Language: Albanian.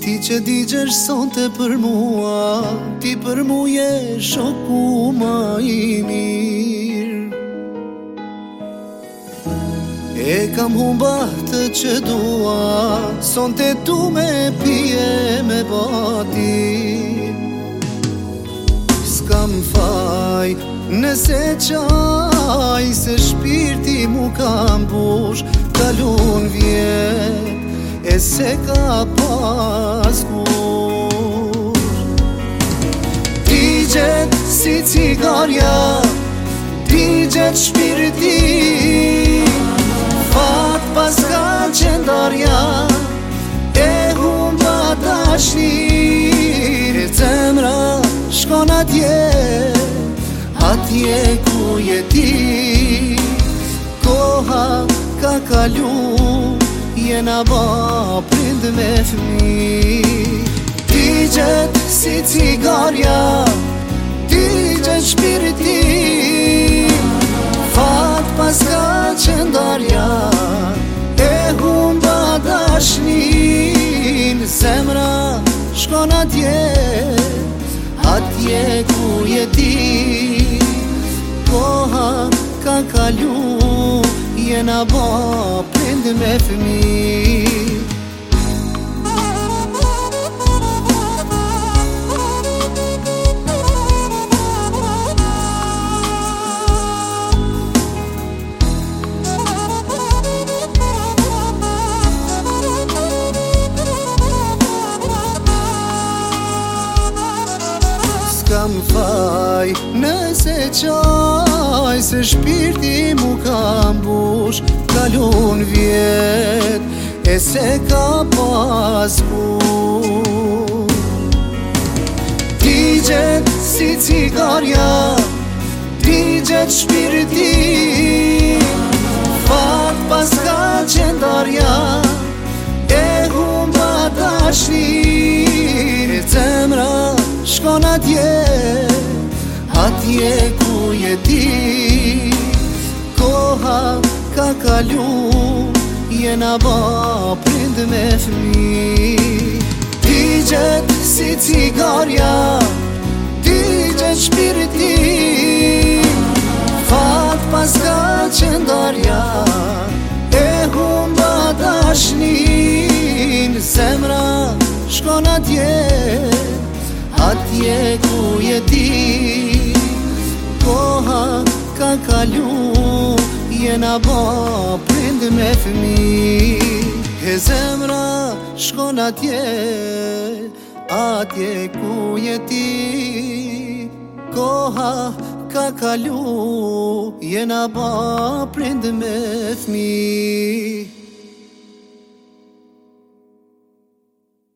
Ti që digjesh sonte për mua, ti për mu je shoku ma i mirë. E kam humba të që dua, sonte tu me pije me bati. S'kam faj nëse qaj, se shpirti mu kam bush, kalun vjet e se ka pas kur. Digjet si cigarja, digjet shpirti, fat pas ka qendarja, e humba dashnir. Zemra shkon atje ku je ti, koha ka kalu, jena ba prind me fmi. Digjet si cigarja, digjet shpirti, fat pas ka qendarja, e humba dashnin. Zemra shkon atje ku je ti, koha ka kalu, jena ba prind me fmi. S'kam faj nëse qaj, se shpirti mu kam bush, kalun vjet e se ka pas kur. Digjet si cigarja, digjet shpirti, fat pas ka qendarja, e humba dashnir. Zemra shkon atje ku je ti, koha ka kalu, jena ba prind me fmi. Digjet si cigarja, digjet shpirti, fat pas ka qendarja, e humba dashnin. Zemra shkon atje ku je ti, koha ka kalu, jena ba prind me fmi. E zemra shkon atje ku je ti, koha ka kalu, jena ba prind me fmi.